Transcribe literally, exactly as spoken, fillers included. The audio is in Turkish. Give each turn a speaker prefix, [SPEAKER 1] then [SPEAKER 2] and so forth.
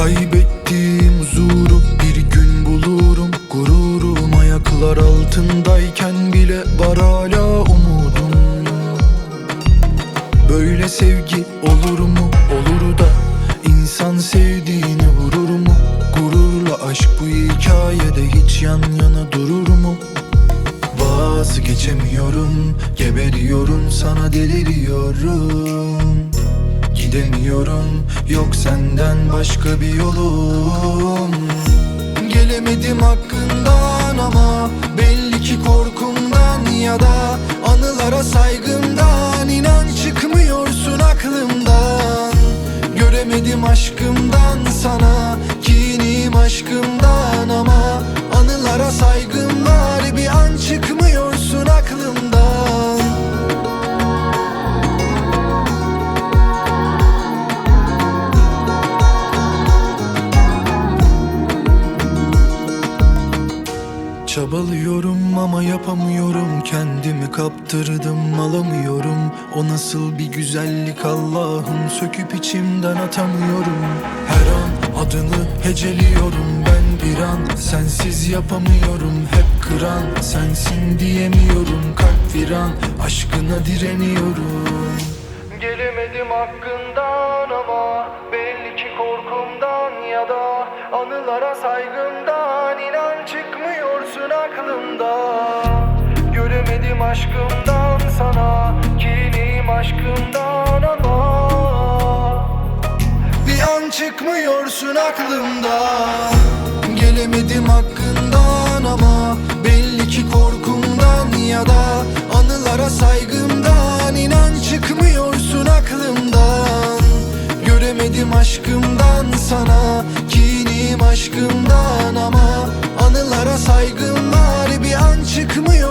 [SPEAKER 1] Kaybettiğim huzuru bir gün bulurum. Gururum ayaklar altındayken bile var hala umudum. Böyle sevgi olur mu? Olur da insan sevdiğini vurur mu? Gururla aşk bu hikayede hiç yan yana durur mu? Vazgeçemiyorum, geberiyorum, sana deliriyorum. Gidemiyorum, yok senden başka bir yolum. Gelemedim hakkından ama belli ki korkumdan ya da anılara saygımdan. İnan çıkmıyorsun aklımdan. Göremedim aşkımdan sana, kinim aşkımdan ama anılara saygım var. Bir an çıkmıyorsun aklımdan. Çabalıyorum ama yapamıyorum, kendimi kaptırdım alamıyorum. O nasıl bir güzellik Allah'ım, söküp içimden atamıyorum. Her an adını heceliyorum ben bir an, sensiz yapamıyorum. Hep kıran sensin diyemiyorum, kalp viran, aşkına direniyorum.
[SPEAKER 2] Gelemedim hakkından ama belli ki korkumdan ya da anılara saygımdan. İnan çıkmıyorsun aklımdan. Göremedim aşkımdan sana, kinim aşkımdan ama
[SPEAKER 1] bir an çıkmıyorsun aklımdan. Gelemedim hakkından ama belli ki korkumdan ya da anılara saygımdan. İnan çıkmıyorsun aklımdan. Göremedim aşkımdan sana, kinim aşkımdan ama anılara saygım var. Bir an çıkmıyor